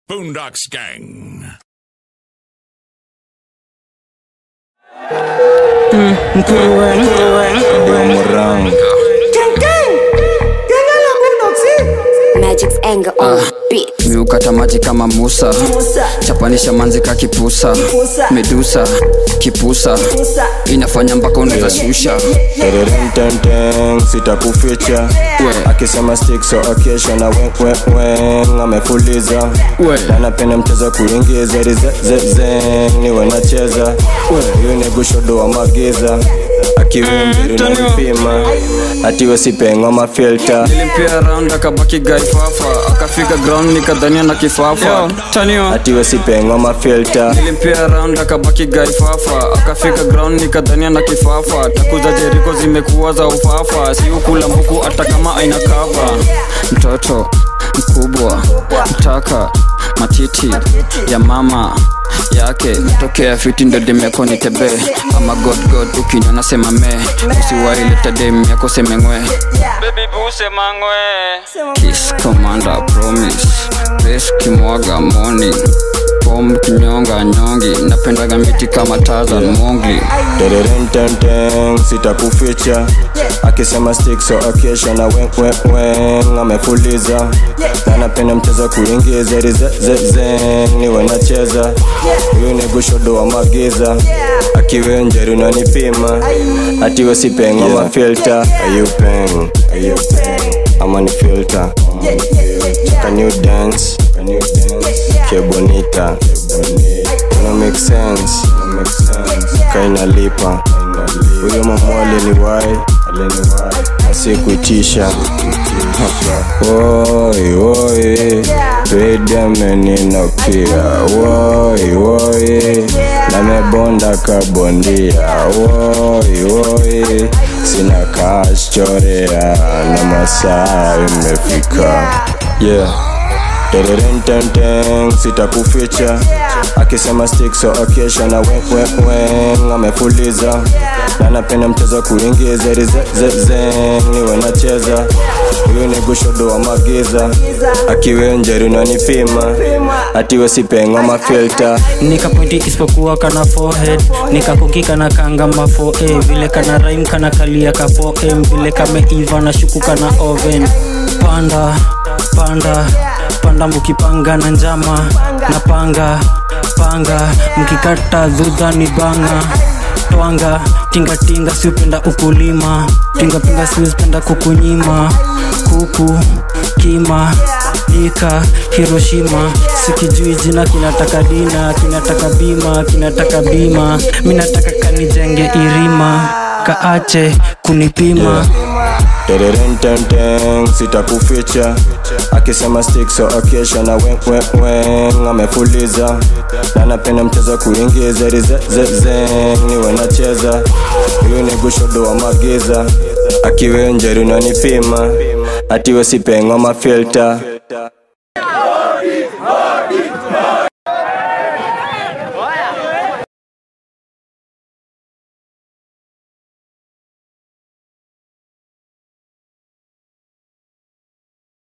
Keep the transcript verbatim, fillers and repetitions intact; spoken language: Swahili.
Boondocks Gang. Mm, mkuruwe, mkuruwe, mkuruwe. Magic's anger on beat. Miukata maji kama Musa, chapanisha manzi ka kipusa, Medusa, kipusa, inafanya mpaka unazashusha. Tererententeng, sitakuficha. Akisema stick so occasion na wen wen wen amefuliza. Na napenda mchezo kuingiza rize ze ze niwe nacheza. Hiyo ni gushodo wa magiza. Akiwembiru na mpima atiwe sipengo mafilter. Nilimpia round akabaki guy fafa, akafika ground nikadhania na kifafa. Tanio atiwe sipengo mafilter. Nilimpia round akabaki guy fafa, akafika ground nikadhania na kifafa. Takuza Jericho zimekuwa za ufafa, si ukula mbuku hata kama aina cover. Mtoto mkubwa mtaka matiti ya mama yake tokea fiti ndo demeko ni tebe. Ama god god ukinywa nasema me, usiwai leta dem yako semengwe. Baby boo semangwe. Kiss commander promise, best kimwaga morning, pom kinyonga nyongi, napendaga miti kama Tarzan Mowgli. Tererententeng, sitakuficha. Akisema stick so occasion na wen wen wen amefuliza. Na napenda mchezo kuingiza rize ze ze niwe nacheza. Hiyo ni gushodo wa magiza. Akiwe njeru na nipima atiwe sipengo yeah. Mafilter. Are you peng? Are you peng? I'm on the filter. Can you dance? Can you dance? Que bonita. No make sense. No make sense. Kaina lipa. Huyo mamwale ni wai. Asikuitisha. Woi woi, peda meninokia. Woi woi, na mebonda kabondia. Woi woi, sina cash chorea, na masaa imefika. Yeah. Tererententeng, sitakuficha. Akisema stick so occasion na wen wen wen amefuliza. Na napenda mchezo kuingiza rize ze ze niwe nacheza. Hiyo ni gushodo wa magiza. Akiwe njeru na nipima atiwe sipengo mafilter. Nika pointi isipokuwa kana forehead, nika kukika na kanga mafo eh. Vile kana rhyme kana kalia ka four M, vile kame iva na shuku kana oven. Panda, panda, panda mukipanga na njama. Na panga, panga, mkikata dhudha ni banga. Twanga, tinga tinga siupenda ukulima. Tinga pinga siupenda kukunyima. Kuku, kima, ika, Hiroshima. Sikijui jina kinataka dina, kinataka bima, kinataka bima. Minataka kanijenge irima, kaache kunipima yeah. Tererententeng, sitakuficha. Akisema stick so occasion na wen wen wen amefuliza. Na napenda mchezo kuingiza rize ze ze niwe nacheza. Hiyo ni gushodo wa magiza. Akiwe njeru na nipima atiwe sipengo mafilter.